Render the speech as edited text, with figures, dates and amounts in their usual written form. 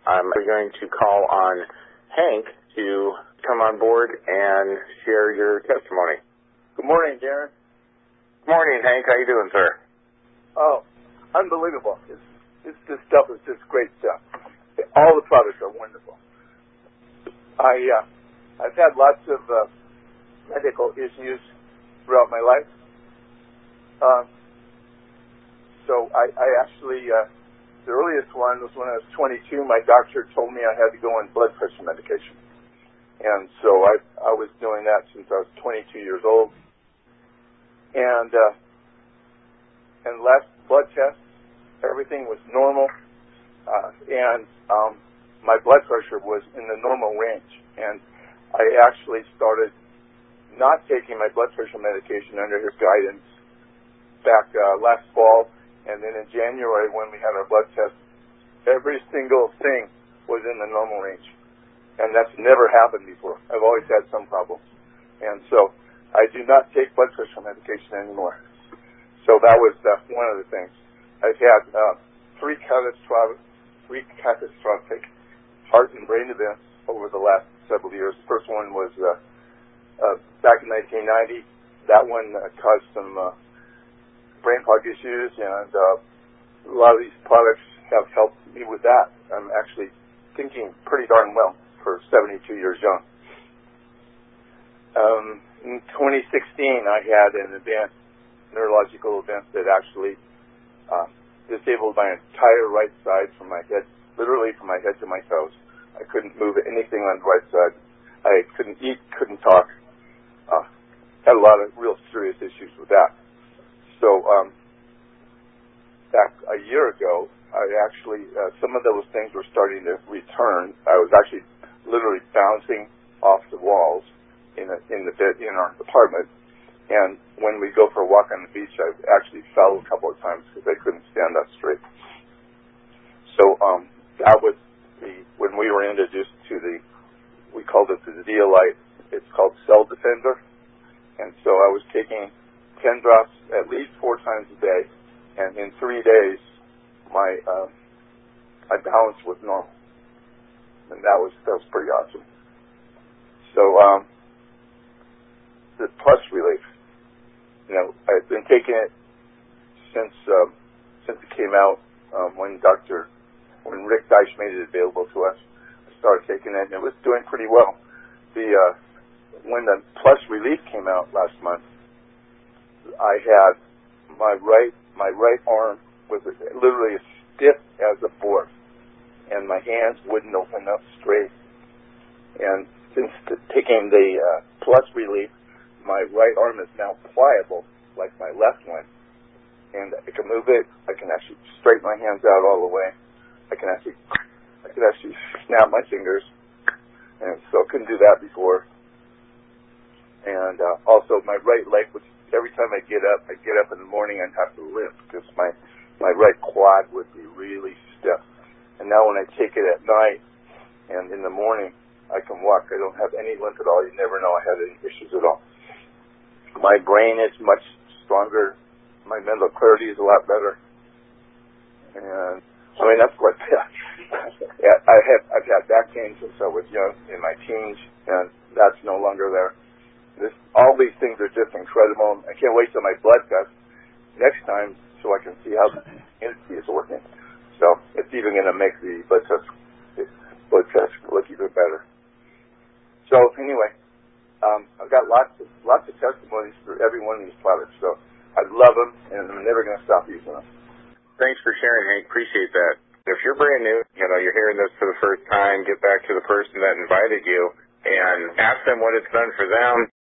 I'm going to call on Hank to come on board and share your testimony. Good morning, Darren. Good morning, Hank. How you doing, sir? Oh, unbelievable. This stuff is just great stuff. All the products are wonderful. I've had lots of medical issues throughout my life. So I actually, the earliest one was when I was 22. My doctor told me I had to go on blood pressure medication. And so I was doing that since I was 22 years old. And last blood test, everything was normal. My blood pressure was in the normal range. And I actually started not taking my blood pressure medication under his guidance back last fall. And then in January, when we had our blood test, every single thing was in the normal range. And that's never happened before. I've always had some problems. And so I do not take blood pressure medication anymore. So that was one of the things. I've had three catastrophic heart and brain events over the last several years. The first one was back in 1990. That one caused some brain fog issues, and a lot of these products have helped me with that. I'm actually thinking pretty darn well for 72 years young. In 2016, I had an neurological event that actually disabled my entire right side from my head, literally from my head to my toes. I couldn't move anything on the right side. I couldn't eat, couldn't talk. Had a lot of real serious issues with that. So back a year ago, I actually, some of those things were starting to return. I was actually literally bouncing off the walls in the bed in our apartment. And when we go for a walk on the beach, I actually fell a couple of times because I couldn't stand up straight. So that was when we were introduced to we called it the Zeolite. It's called Cell Defender. And so I was taking 10 drops at least 4 times a day, and in 3 days, my balance was normal, and that was pretty awesome. So the Plus Relief, I've been taking it since it came out. When Rick Deitch made it available to us, I started taking it, and it was doing pretty well. When the Plus Relief came out last month, I had my right arm was literally as stiff as a board, and my hands wouldn't open up straight. And since taking the Plus Relief, my right arm is now pliable like my left one, and I can move it. I can actually straighten my hands out all the way. I can actually snap my fingers, and so I couldn't do that before. And also my right leg, which every time I get up in the morning, I'd have to limp because my right quad would be really stiff. And now when I take it at night and in the morning, I can walk. I don't have any limp at all. You never know I had any issues at all. My brain is much stronger. My mental clarity is a lot better. And I mean, that's quite bad. I've had back pain since I was young, in my teens, and that's no longer there. All these things are just incredible. I can't wait till my blood test next time so I can see how the entity is working. So it's even going to make the blood test look even better. So anyway, I've got lots of testimonies for every one of these products. So I love them, and I'm never going to stop using them. Thanks for sharing, Hank. Appreciate that. If you're brand new, you're hearing this for the first time, get back to the person that invited you and ask them what it's done for them.